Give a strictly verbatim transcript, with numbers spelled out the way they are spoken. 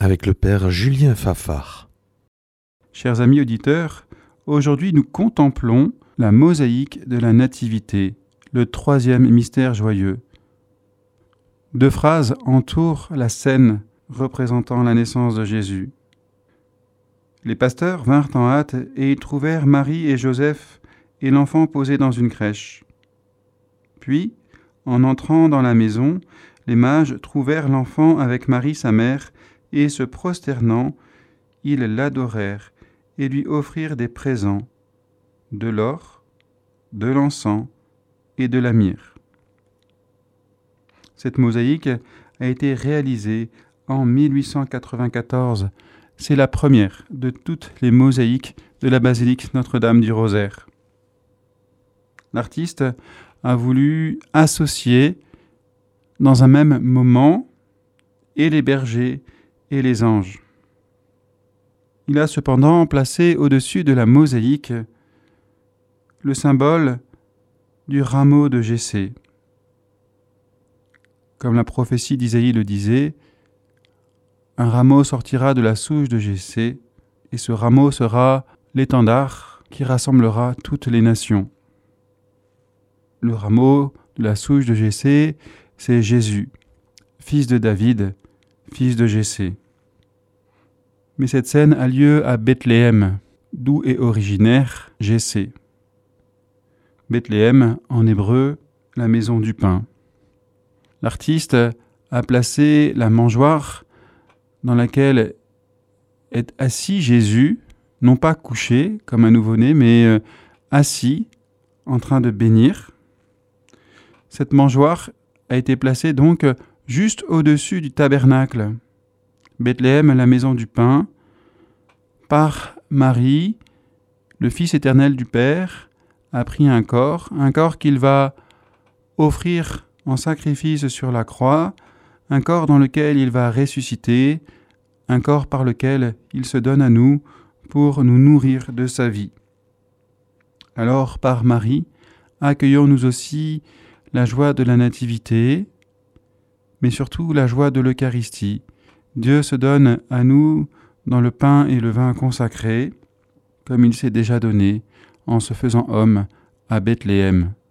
avec le Père Julien Fafard. Chers amis auditeurs, aujourd'hui nous contemplons la mosaïque de la Nativité, le troisième mystère joyeux. Deux phrases entourent la scène représentant la naissance de Jésus. Les pasteurs vinrent en hâte et y trouvèrent Marie et Joseph et l'enfant posé dans une crèche. Puis, en entrant dans la maison, les mages trouvèrent l'enfant avec Marie sa mère, et se prosternant, ils l'adorèrent et lui offrirent des présents, de l'or, de l'encens et de la myrrhe. Cette mosaïque a été réalisée en mille huit cent quatre-vingt-quatorze. C'est la première de toutes les mosaïques de la basilique Notre-Dame du Rosaire. L'artiste a voulu associer dans un même moment et les bergers et les anges. Il a cependant placé au-dessus de la mosaïque le symbole du rameau de Jessé. Comme la prophétie d'Isaïe le disait, un rameau sortira de la souche de Jessé, et ce rameau sera l'étendard qui rassemblera toutes les nations. Le rameau de la souche de Jessé, c'est Jésus, fils de David, fils de Jessé. Mais cette scène a lieu à Bethléem, d'où est originaire Jessé. Bethléem, en hébreu, la maison du pain. L'artiste a placé la mangeoire dans laquelle est assis Jésus, non pas couché comme un nouveau-né, mais assis, en train de bénir. Cette mangeoire a été placée donc juste au-dessus du tabernacle. Bethléem, la maison du pain, par Marie, le Fils éternel du Père, a pris un corps, un corps qu'il va offrir en sacrifice sur la croix, un corps dans lequel il va ressusciter, un corps par lequel il se donne à nous pour nous nourrir de sa vie. Alors, par Marie, accueillons nous aussi la joie de la Nativité, mais surtout la joie de l'Eucharistie. Dieu se donne à nous dans le pain et le vin consacrés, comme il s'est déjà donné en se faisant homme à Bethléem.